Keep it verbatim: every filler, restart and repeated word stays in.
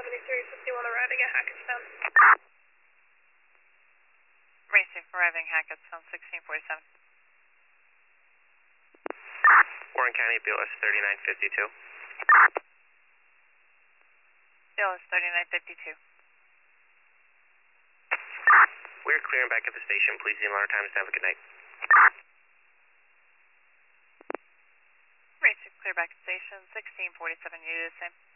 seventy-three fifty-one arriving at Hackettstown. Racing arriving Hackettstown, sixteen forty-seven. Warren County, B L S thirty-nine fifty-two. B L S thirty-nine fifty-two. We're clearing back at the station. Please see our times. Have a good night. Racing clear back at station, sixteen forty-seven, you do the same.